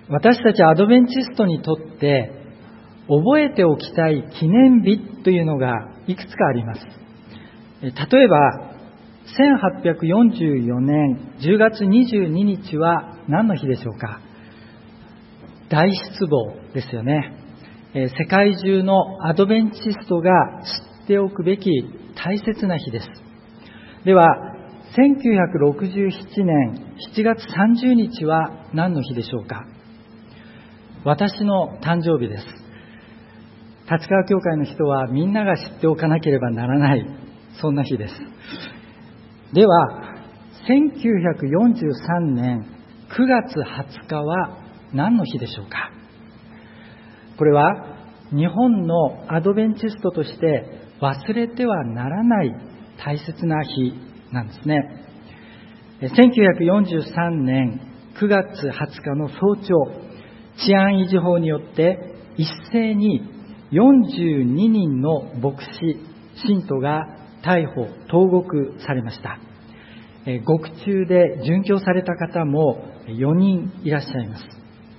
私たちアドベンチストにとって覚えておきたい記念日というのがいくつかあります。例えば1844年10月22日は何の日でしょうか。大失望ですよね。世界中のアドベンチストが知っておくべき大切な日です。では1967年7月30日は何の日でしょうか。私の誕生日です。立川教会の人はみんなが知っておかなければならない、そんな日です。では1943年9月20日は何の日でしょうか。これは日本のアドベンチストとして忘れてはならない大切な日なんですね。1943年9月20日の早朝、治安維持法によって一斉に42人の牧師信徒が逮捕投獄されました。獄中で殉教された方も4人いらっしゃいます。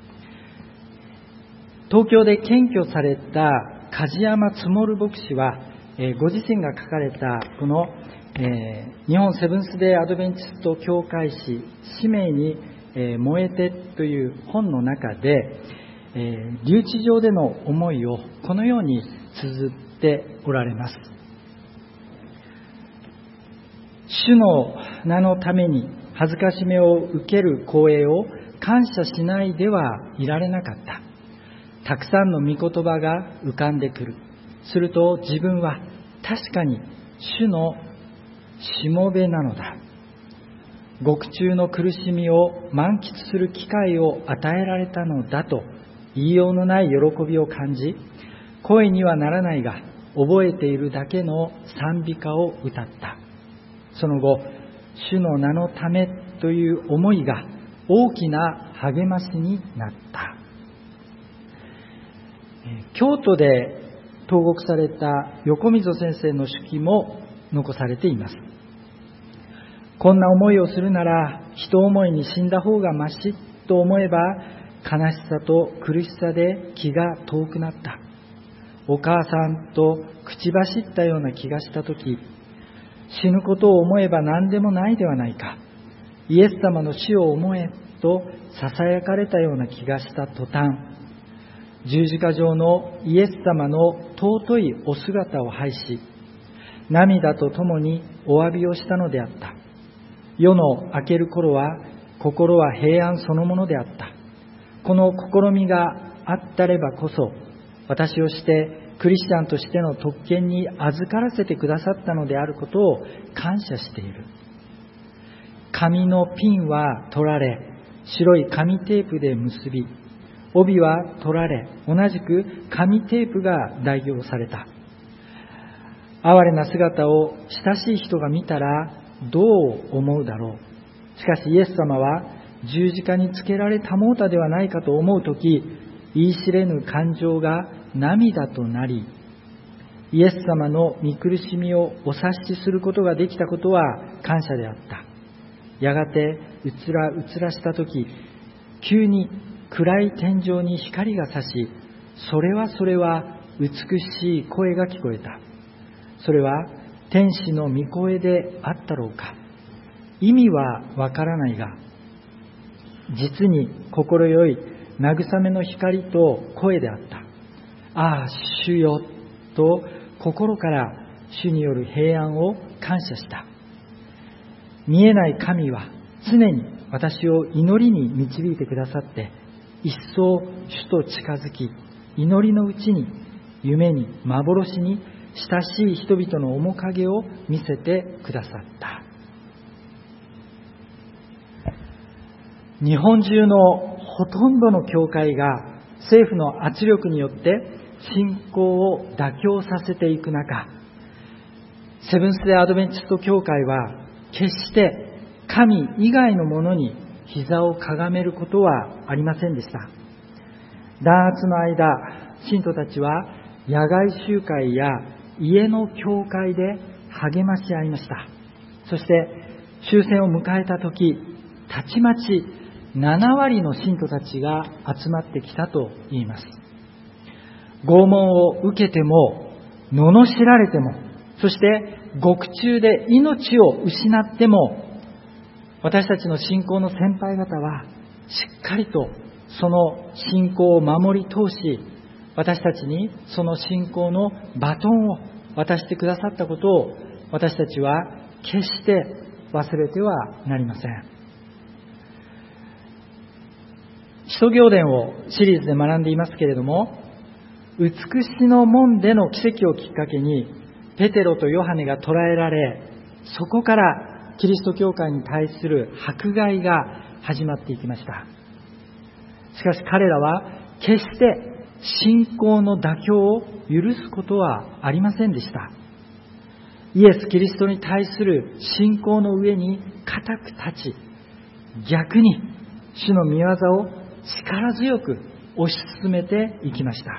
東京で検挙された梶山積牧師は、ご自身が書かれたこの、日本セブンスデーアドベンチスト教会誌使命に、燃えてという本の中で、留置場での思いをこのように綴っておられます。主の名のために恥ずかしめを受ける光栄を感謝しないではいられなかった。たくさんの御言葉が浮かんでくる。すると自分は確かに主のしもべなのだ。獄中の苦しみを満喫する機会を与えられたのだと言いようのない喜びを感じ、声にはならないが覚えているだけの賛美歌を歌った。その後、主の名のためという思いが大きな励ましになった。京都で投獄された横溝先生の手記も残されています。こんな思いをするなら人思いに死んだ方がましと思えば、悲しさと苦しさで気が遠くなった。お母さんと口走ったような気がしたとき、死ぬことを思えば何でもないではないか。イエス様の死を思えと囁かれたような気がした途端、十字架上のイエス様の尊いお姿を拝し、涙とともにお詫びをしたのであった。夜の明ける頃は心は平安そのものであった。この試みがあったればこそ、私をしてクリスチャンとしての特権に預からせてくださったのであることを感謝している。紙のピンは取られ、白い紙テープで結び、帯は取られ、同じく紙テープが代用された。哀れな姿を親しい人が見たらどう思うだろう。しかしイエス様は十字架につけられたもうたではないかと思うとき、言い知れぬ感情が涙となり、イエス様の御苦しみをお察しすることができたことは感謝であった。やがてうつらしたとき、急に暗い天井に光が差し、それは美しい声が聞こえた。それは天使の御声であったろうか。意味はわからないが、実に心よい慰めの光と声であった。ああ、主よと心から主による平安を感謝した。見えない神は常に私を祈りに導いてくださって、一層主と近づき、祈りのうちに夢に幻に親しい人々の面影を見せてくださった。日本中のほとんどの教会が政府の圧力によって信仰を妥協させていく中、セブンスデーアドベンチスト教会は決して神以外のものに膝をかがめることはありませんでした。弾圧の間、信徒たちは野外集会や家の教会で励まし合いました。そして終戦を迎えた時、たちまち 7割の信徒たちが集まってきたと言います。拷問を受けても、罵られても、そして獄中で命を失っても、私たちの信仰の先輩方はしっかりとその信仰を守り通し、私たちにその信仰のバトンを渡してくださったことを、私たちは決して忘れてはなりません。使徒行伝をシリーズで学んでいますけれども、美しの門での奇跡をきっかけにペテロとヨハネが捕らえられ、そこからキリスト教会に対する迫害が始まっていきました。しかし彼らは決して信仰の妥協を許すことはありませんでした。イエス・キリストに対する信仰の上に固く立ち、逆に主の御業を力強く推し進めていきました。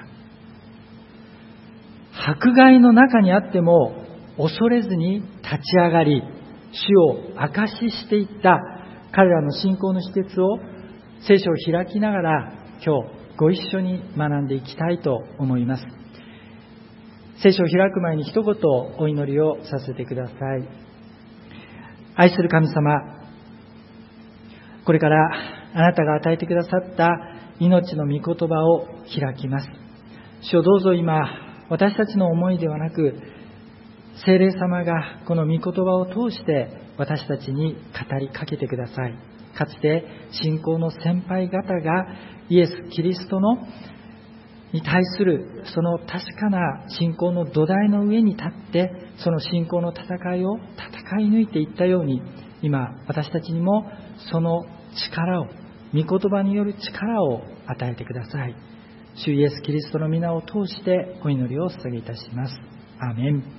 迫害の中にあっても恐れずに立ち上がり、主を証ししていった彼らの信仰の秘訣を聖書を開きながら今日ご一緒に学んでいきたいと思います。聖書を開く前に一言お祈りをさせてください。愛する神様、これからあなたが与えてくださった命の御言葉を開きます。主をどうぞ今、私たちの思いではなく、聖霊様がこの御言葉を通して私たちに語りかけてください。かつて信仰の先輩方がイエス・キリストに対するその確かな信仰の土台の上に立って、その信仰の戦いを戦い抜いていったように、今私たちにもその力を、御言葉による力を与えてください。主イエス・キリストの皆を通してお祈りを捧げいたします。アーメン。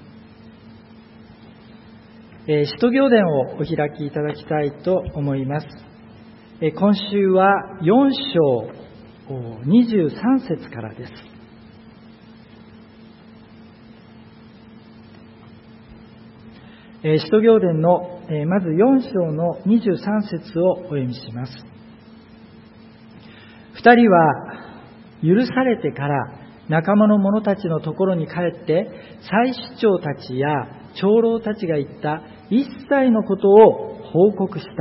使徒行伝をお開きいただきたいと思います。今週は4章23節からです。使徒行伝のまず4章の23節をお読みします。2人は許されてから仲間の者たちのところに帰って、祭司長たちや長老たちが言った一切のことを報告した。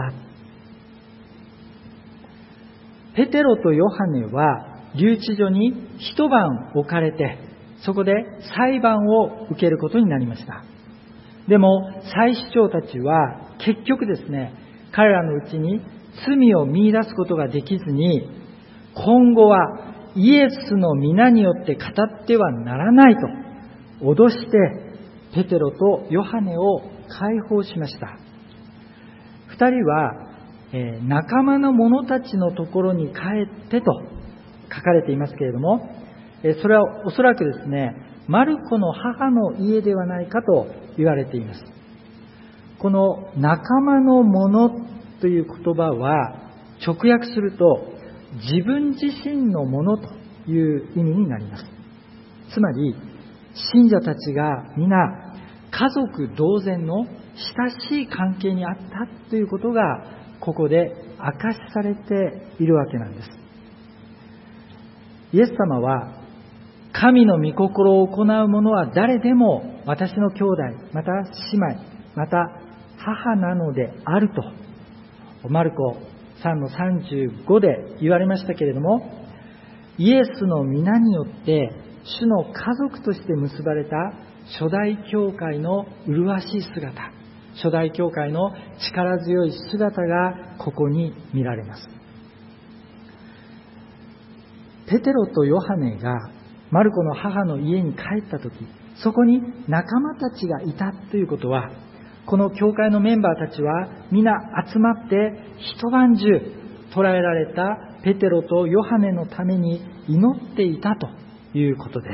ペテロとヨハネは留置所に一晩置かれて、そこで裁判を受けることになりました。でも祭司長たちは結局ですね、彼らのうちに罪を見出すことができずに、今後はイエスの皆によって語ってはならないと脅してペテロとヨハネを解放しました。2人は仲間の者たちのところに帰ってと書かれていますけれども、それはおそらくですね、マルコの母の家ではないかと言われています。この仲間の者という言葉は直訳すると自分自身のものという意味になります。つまり信者たちが皆家族同然の親しい関係にあったということがここで明かしされているわけなんです。イエス様は神の御心を行う者は誰でも私の兄弟、また姉妹、また母なのであるとマルコ3の35で言われましたけれども、イエスの皆によって主の家族として結ばれた初代教会の麗しい姿、初代教会の力強い姿がここに見られます。ペテロとヨハネがマルコの母の家に帰ったとき、そこに仲間たちがいたということは、この教会のメンバーたちは皆集まって一晩中捕らえられたペテロとヨハネのために祈っていたということです。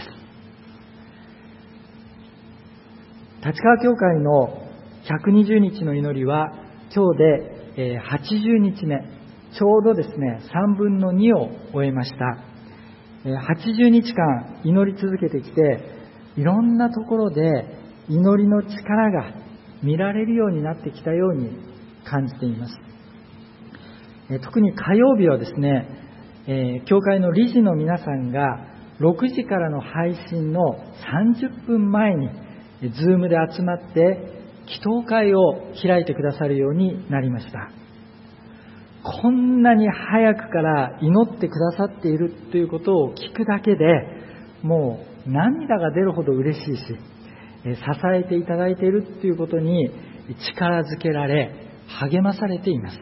立川教会の120日の祈りは今日で80日目、ちょうどですね3分の2を終えました。80日間祈り続けてきて、いろんなところで祈りの力が見られるようになってきたように感じています。 特に火曜日はですね、教会の理事の皆さんが6時からの配信の30分前にZoom で集まって祈祷会を開いてくださるようになりました。こんなに早くから祈ってくださっているということを聞くだけでもう涙が出るほど嬉しいし、支えていただいているということに力づけられ励まされています。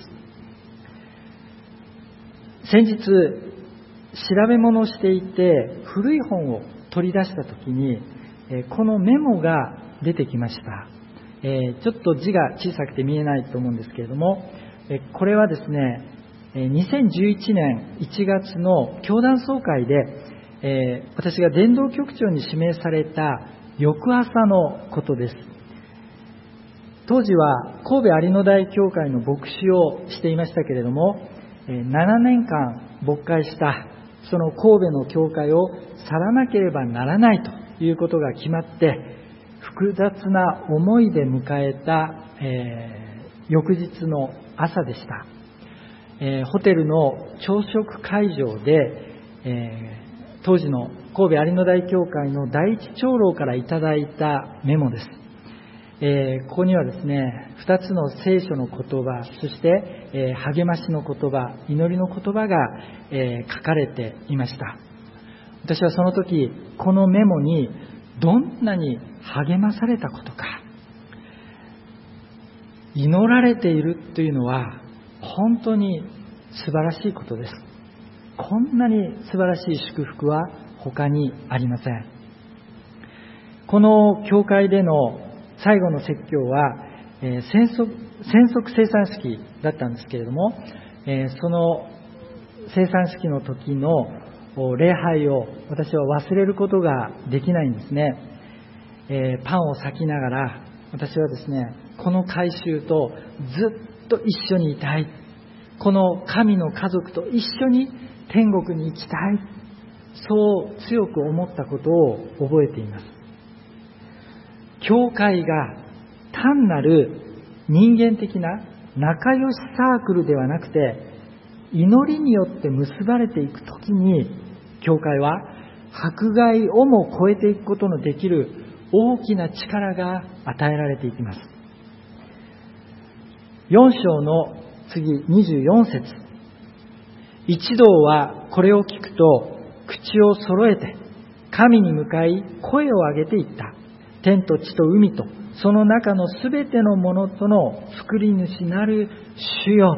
先日調べ物をしていて古い本を取り出したときにこのメモが出てきました。ちょっと字が小さくて見えないと思うんですけれども、これはですね、2011年1月の教団総会で、私が伝道局長に指名された翌朝のことです。当時は神戸有野台教会の牧師をしていましたけれども、7年間牧会したその神戸の教会を去らなければならないということが決まって複雑な思いで迎えた、翌日の朝でした。ホテルの朝食会場で、当時の神戸有野台教会の第一長老からいただいたメモです。ここにはですね、2つの聖書の言葉、そして、励ましの言葉、祈りの言葉が、書かれていました。私はその時このメモにどんなに励まされたことか、祈られているというのは本当に素晴らしいことです。こんなに素晴らしい祝福は他にありません。この教会での最後の説教は、宣息生産式だったんですけれども、その生産式の時の礼拝を私は忘れることができないんですね。パンを裂きながら私はですね、この改宗とずっと一緒にいたい、この神の家族と一緒に天国に行きたい、そう強く思ったことを覚えています。教会が単なる人間的な仲良しサークルではなくて、祈りによって結ばれていくときに、教会は迫害をも超えていくことのできる大きな力が与えられていきます。4章の次24節、一同はこれを聞くと口を揃えて神に向かい声を上げていった。天と地と海とその中のすべてのものとの作り主なる主よ。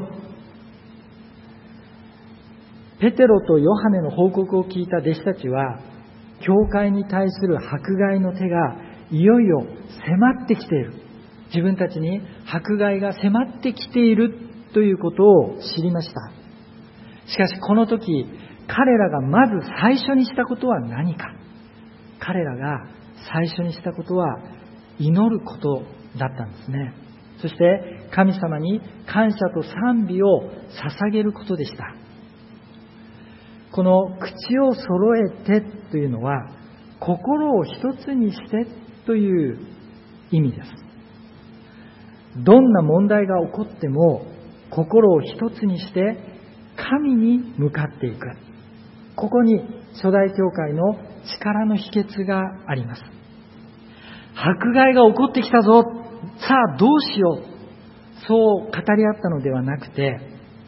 ペテロとヨハネの報告を聞いた弟子たちは、教会に対する迫害の手がいよいよ迫ってきている、自分たちに迫害が迫ってきているということを知りました。しかしこの時、彼らがまず最初にしたことは何か。彼らが最初にしたことは祈ることだったんですね。そして神様に感謝と賛美を捧げることでした。この口を揃えてというのは、心を一つにしてという意味です。どんな問題が起こっても心を一つにして神に向かっていく、ここに初代教会の力の秘訣があります。迫害が起こってきたぞ、さあどうしよう、そう語り合ったのではなくて、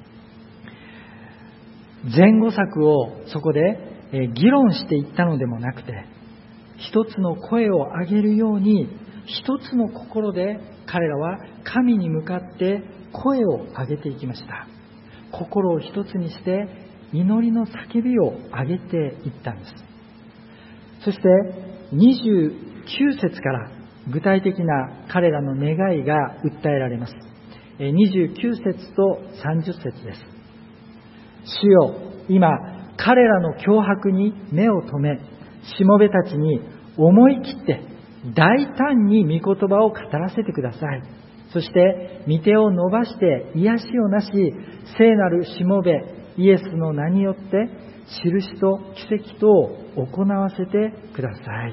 前後策をそこで議論していったのでもなくて、一つの声を上げるように一つの心で彼らは神に向かって声を上げていきました。心を一つにして祈りの叫びを上げていったんです。そして29節から具体的な彼らの願いが訴えられます。29節と30節です。主よ、今彼らの脅迫に目を留め、しもべたちに思い切って大胆に御言葉を語らせてください。そして御手を伸ばして癒しをなし、聖なるしもべイエスの名によって印と奇跡とを行わせてください。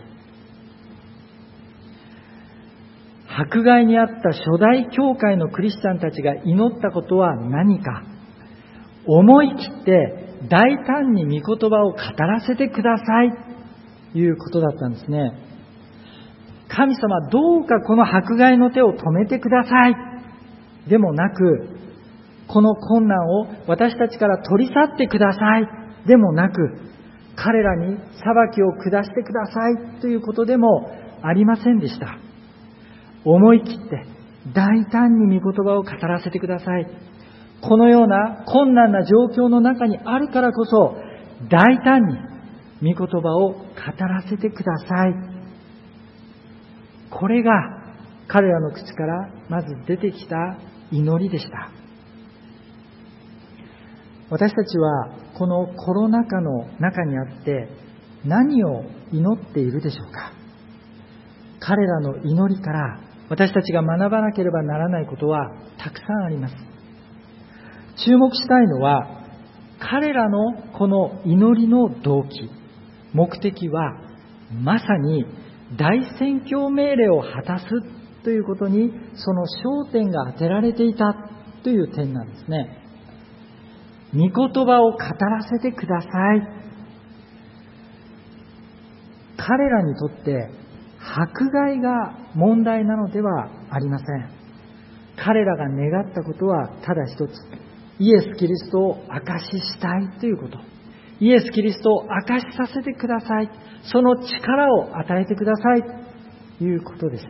迫害にあった初代教会のクリスチャンたちが祈ったことは何か。 思い切って大胆に御言葉を語らせてくださいということだったんですね。神様、どうかこの迫害の手を止めてくださいでもなく、この困難を私たちから取り去ってくださいでもなく、彼らに裁きを下してくださいということでもありませんでした。思い切って大胆に御言葉を語らせてください。このような困難な状況の中にあるからこそ、大胆に御言葉を語らせてください。これが彼らの口からまず出てきた祈りでした。私たちはこのコロナ禍の中にあって何を祈っているでしょうか。彼らの祈りから私たちが学ばなければならないことはたくさんあります。注目したいのは、彼らのこの祈りの動機、目的はまさに大宣教命令を果たすということにその焦点が当てられていたという点なんですね。御言葉を語らせてください。彼らにとって迫害が問題なのではありません。彼らが願ったことはただ一つ、イエス・キリストを証ししたいということ。イエス・キリストを証しさせてください。その力を与えてくださいということでした。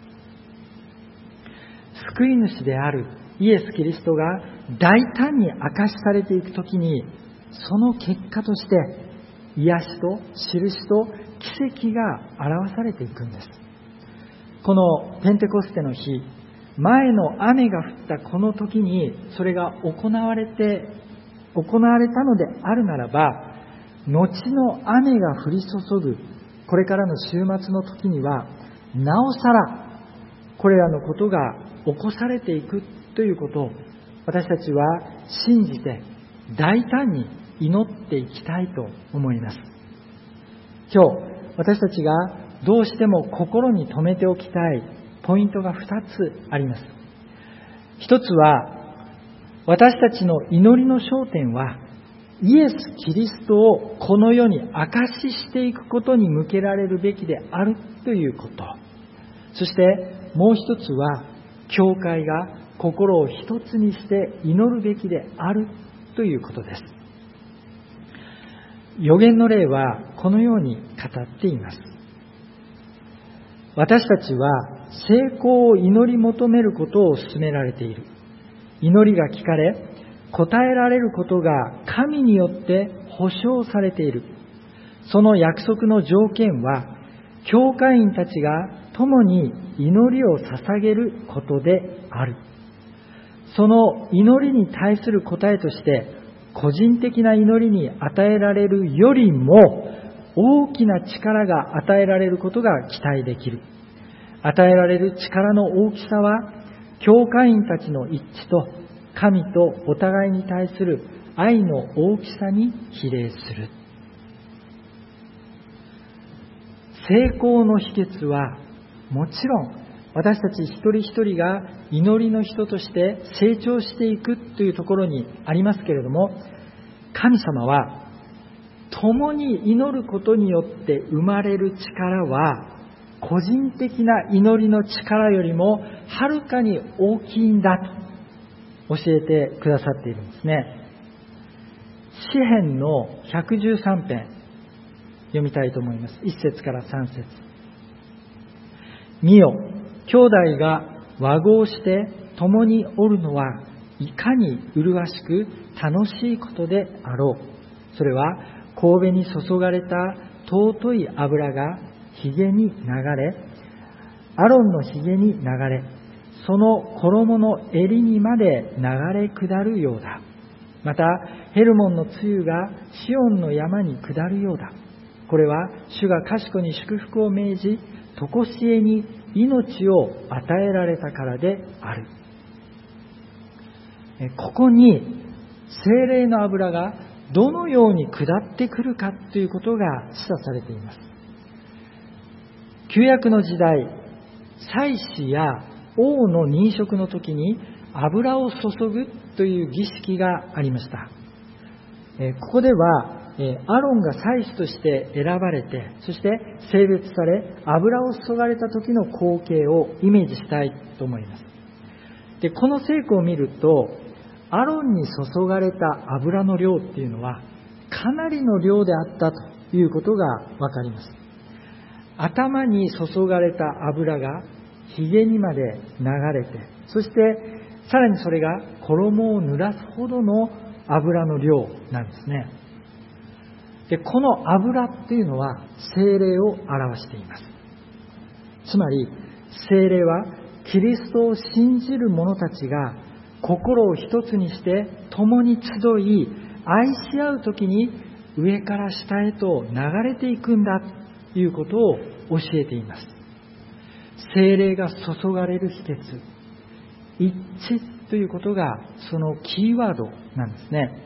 救い主であるイエス・キリストが大胆に証しされていくときに、その結果として癒しと印と奇跡が表されていくんです。このペンテコステの日、前の雨が降ったこの時にそれが行われたのであるならば、後の雨が降り注ぐこれからの週末の時にはなおさらこれらのことが起こされていくということを私たちは信じて大胆に祈っていきたいと思います。今日私たちがどうしても心に留めておきたいポイントが2つあります。一つは、私たちの祈りの焦点はイエス・キリストをこの世に証ししていくことに向けられるべきであるということ。そしてもう一つは、教会が心を一つにして祈るべきであるということです。預言の例はこのように語っています。私たちは成功を祈り求めることを勧められている。祈りが聞かれ、答えられることが神によって保証されている。その約束の条件は、教会員たちが共に祈りを捧げることである。その祈りに対する答えとして、個人的な祈りに与えられるよりも大きな力が与えられることが期待できる。与えられる力の大きさは、教会員たちの一致と神とお互いに対する愛の大きさに比例する。成功の秘訣は、もちろん私たち一人一人が祈りの人として成長していくというところにありますけれども、神様は共に祈ることによって生まれる力は、個人的な祈りの力よりもはるかに大きいんだと教えてくださっているんですね。詩編の113編読みたいと思います。1節から3節。見よ、兄弟が和合して共におるのはいかに麗しく楽しいことであろう。それは頭に注がれた尊い油が髭に流れ、アロンの髭に流れ、その衣の襟にまで流れ下るようだ。またヘルモンの露がシオンの山に下るようだ。これは主が賢に祝福を命じ、常しえに命を与えられたからである。ここに聖霊の油がどのように下ってくるかということが示唆されています。旧約の時代、祭司や王の任職の時に油を注ぐという儀式がありました。ここではアロンが祭司として選ばれて、そして性別され、油を注がれた時の光景をイメージしたいと思います。で、この聖句を見ると、アロンに注がれた油の量っていうのはかなりの量であったということがわかります。頭に注がれた油が髭にまで流れて、そしてさらにそれが衣を濡らすほどの油の量なんですね。で、この油っていうのは聖霊を表しています。つまり聖霊はキリストを信じる者たちが心を一つにして共に集い、愛し合うときに上から下へと流れていくんだということを教えています。聖霊が注がれる秘訣、一致ということがそのキーワードなんですね。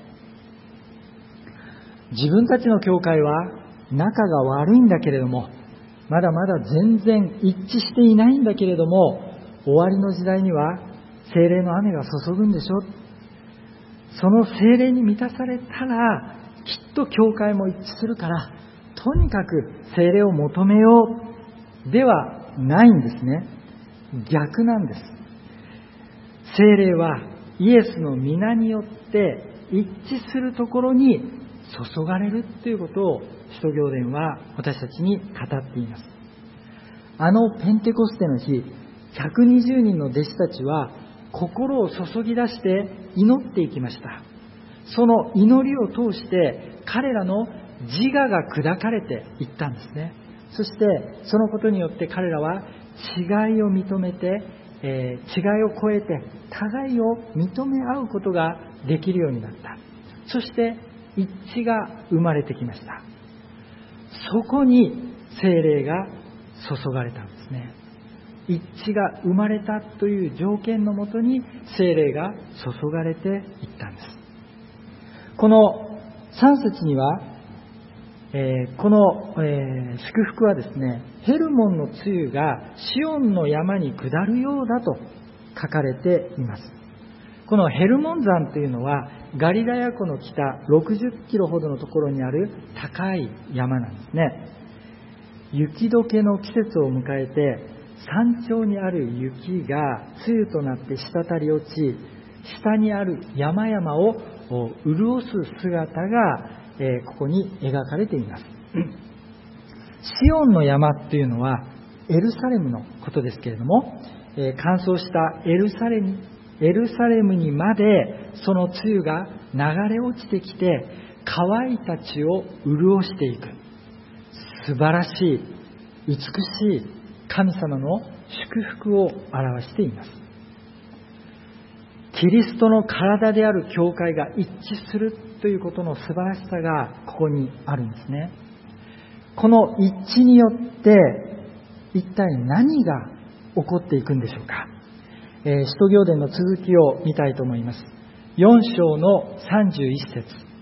自分たちの教会は仲が悪いんだけれども、まだまだ全然一致していないんだけれども、終わりの時代には聖霊の雨が注ぐんでしょ。その聖霊に満たされたらきっと教会も一致するから、とにかく聖霊を求めようではないんですね。逆なんです。聖霊はイエスの皆によって一致するところに注がれるということを使徒行伝は私たちに語っています。ペンテコステの日、120人の弟子たちは心を注ぎ出して祈っていきました。その祈りを通して彼らの自我が砕かれていったんですね。そしてそのことによって彼らは違いを認めて、違いを超えて互いを認め合うことができるようになった。そして一致が生まれてきました。そこに聖霊が注がれたんですね。一致が生まれたという条件のもとに聖霊が注がれていったんです。この3節には、この、祝福はですね、ヘルモンの露がシオンの山に下るようだと書かれています。このヘルモン山というのはガリラヤ湖の北60キロほどのところにある高い山なんですね。雪解けの季節を迎えて山頂にある雪が露となって滴り落ち、下にある山々を潤す姿が、ここに描かれています。シオンの山というのはエルサレムのことですけれども、乾燥したエルサレムにまでその露が流れ落ちてきて乾いた地を潤していく、素晴らしい美しい神様の祝福を表しています。キリストの体である教会が一致するということの素晴らしさがここにあるんですね。この一致によって一体何が起こっていくんでしょうか。使徒行伝の続きを見たいと思います。4章の31節。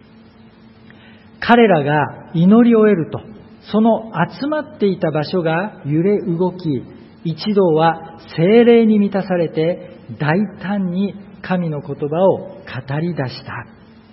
彼らが祈り終えると、その集まっていた場所が揺れ動き、一同は聖霊に満たされて大胆に神の言葉を語り出した。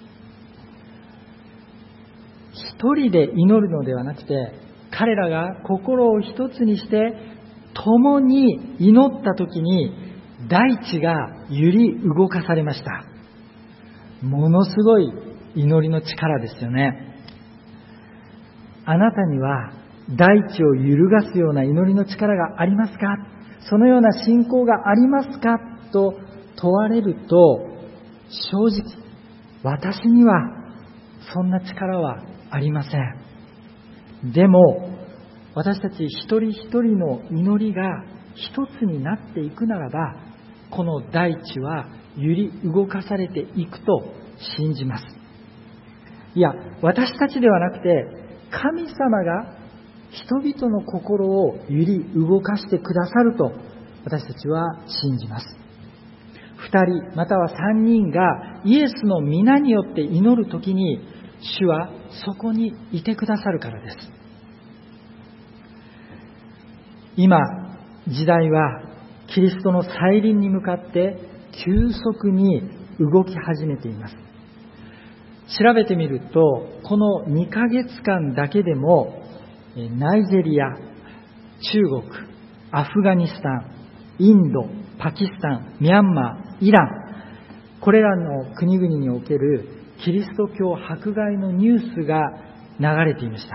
一人で祈るのではなくて、彼らが心を一つにして共に祈ったときに大地が揺り動かされました。ものすごい祈りの力ですよね。あなたには大地を揺るがすような祈りの力がありますか？そのような信仰がありますか？と問われると、正直私にはそんな力はありません。でも私たち一人一人の祈りが一つになっていくならば、この大地は揺り動かされていくと信じます。いや、私たちではなくて神様が人々の心を揺り動かしてくださると私たちは信じます。2人または3人がイエスの皆によって祈るときに、主はそこにいてくださるからです。今時代はキリストの再臨に向かって急速に動き始めています。調べてみると、この2ヶ月間だけでもナイジェリア、中国、アフガニスタン、インド、パキスタン、ミャンマー、イラン、これらの国々におけるキリスト教迫害のニュースが流れていました。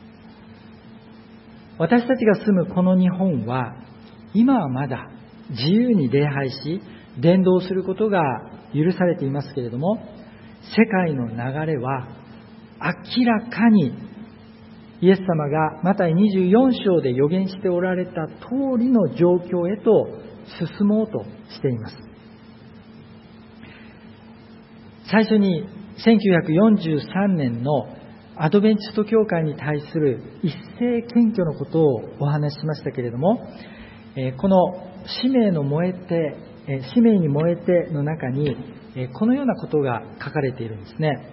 私たちが住むこの日本は、今はまだ自由に礼拝し伝道することが許されていますけれども、世界の流れは明らかにイエス様がマタイ24章で予言しておられた通りの状況へと進もうとしています。最初に1943年のアドベンチスト教会に対する一斉検挙のことをお話ししましたけれども、この使命に燃えての中にこのようなことが書かれているんですね。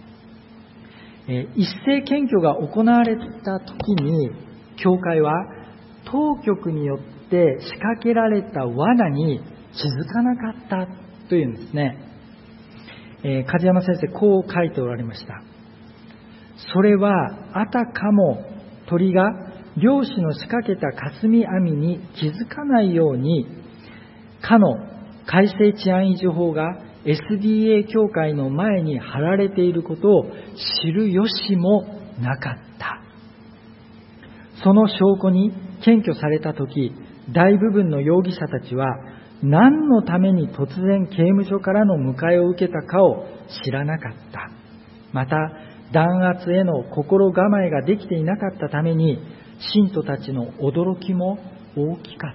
一斉検挙が行われた時に、教会は当局によって仕掛けられた罠に気づかなかったというんですね。梶山先生、こう書いておられました。それはあたかも鳥が漁師の仕掛けた霞網に気づかないように、かの改正治安維持法が SDA 教会の前に貼られていることを知る由もなかった。その証拠に検挙されたとき、大部分の容疑者たちは何のために突然刑務所からの迎えを受けたかを知らなかった。また、弾圧への心構えができていなかったために、信徒たちの驚きも大きかった。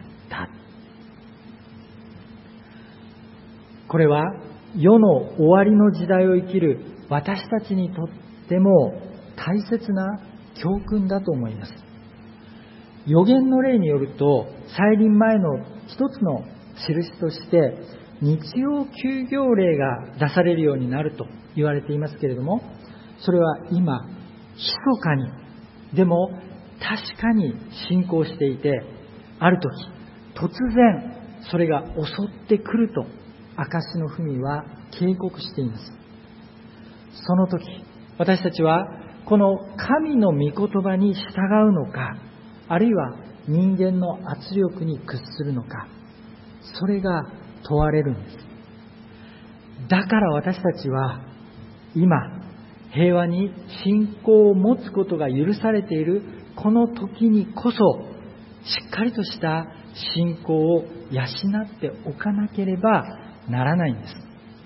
これは世の終わりの時代を生きる私たちにとっても大切な教訓だと思います。預言の例によると、再臨前の一つの印として日曜休業令が出されるようになると言われていますけれども、それは今密かにでも確かに進行していて、ある時突然それが襲ってくると証の文は警告しています。その時、私たちはこの神の御言葉に従うのか、あるいは人間の圧力に屈するのか、それが問われるんです。だから私たちは今平和に信仰を持つことが許されているこの時にこそ、しっかりとした信仰を養っておかなければならないんです。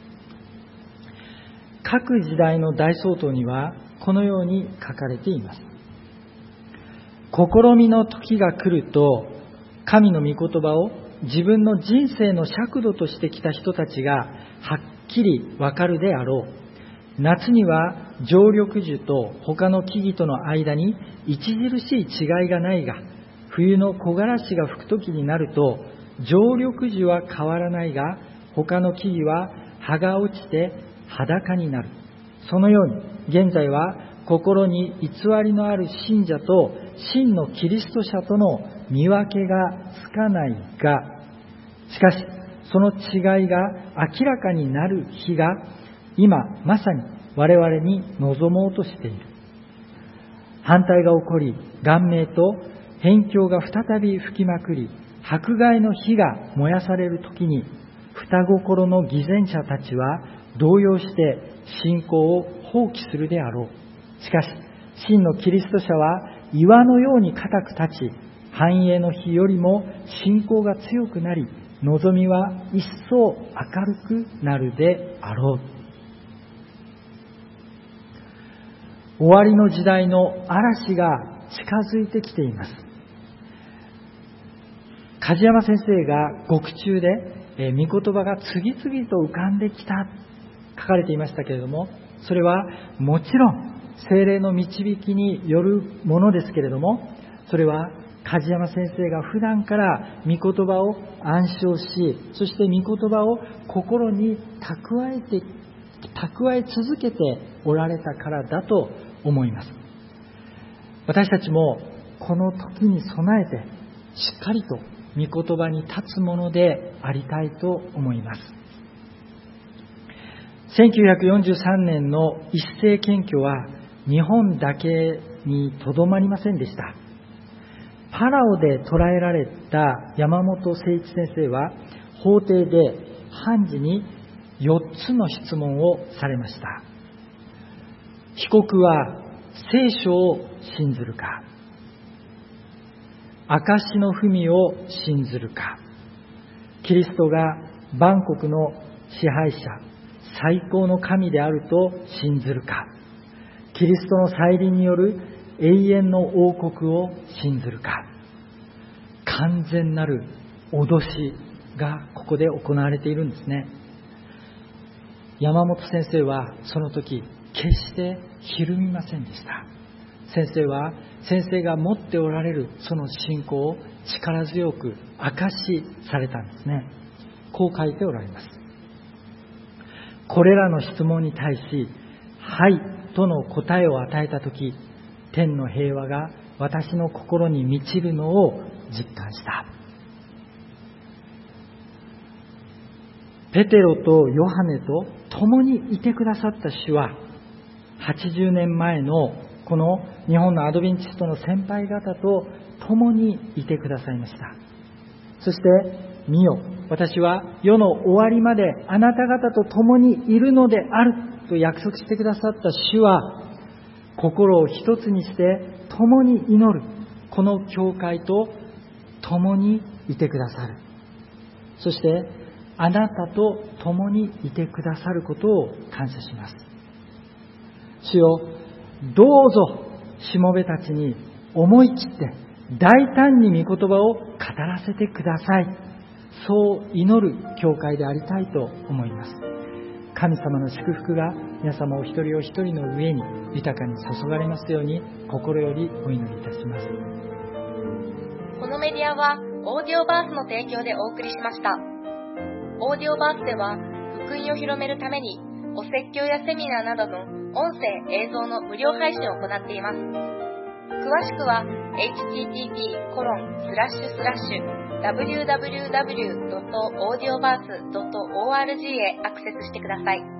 各時代の大総統にはこのように書かれています。試みの時が来ると、神の御言葉を自分の人生の尺度としてきた人たちがはっきりわかるであろう。夏には常緑樹と他の木々との間に著しい違いがないが、冬の木枯らしが吹く時になると常緑樹は変わらないが、他の木々は葉が落ちて裸になる。そのように現在は心に偽りのある信者と真のキリスト者との見分けがつかないが、しかしその違いが明らかになる日が今まさに我々に望もうとしている。反対が起こり、顔面と辺境が再び吹きまくり、迫害の火が燃やされる時に、双心の偽善者たちは動揺して信仰を放棄するであろう。しかし真のキリスト者は岩のように固く立ち、繁栄の日よりも信仰が強くなり、望みは一層明るくなるであろう。終わりの時代の嵐が近づいてきています。梶山先生が獄中で御言葉が次々と浮かんできた書かれていましたけれども、それはもちろん聖霊の導きによるものですけれども、それは梶山先生が普段から御言葉を暗唱し、そして御言葉を心に蓄え続けておられたからだと思います。私たちもこの時に備えてしっかりと御言葉に立つものでありたいと思います。 1943年の一斉検挙は日本だけにとどまりませんでした。パラオで捕らえられた山本誠一先生は法廷で判事に4つの質問をされました。被告は聖書を信ずるか、証の文を信ずるか、キリストが万国の支配者、最高の神であると信ずるか、キリストの再臨による永遠の王国を信ずるか。完全なる脅しがここで行われているんですね。山本先生はその時決してひるみませんでした。先生は先生が持っておられるその信仰を力強く証しされたんですね。こう書いておられます。これらの質問に対しはいとの答えを与えたとき、天の平和が私の心に満ちるのを実感した。ペテロとヨハネと共にいてくださった主は、80年前のこの日本のアドベンチストの先輩方と共にいてくださいました。そして見よ、私は世の終わりまであなた方と共にいるのであると約束してくださった主は、心を一つにして共に祈るこの教会と共にいてくださる。そしてあなたと共にいてくださることを感謝します。主よ、どうぞしもべたちに思い切って大胆に御言葉を語らせてください。そう祈る教会でありたいと思います。神様の祝福が皆様お一人お一人の上に豊かに注がれますように心よりお祈りいたします。 このメディアはオーディオバースの提供でお送りしました。オーディオバースでは福音を広めるためにお説教やセミナーなどの音声映像の無料配信を行っています。詳しくは http://www.audioverse.org へアクセスしてください。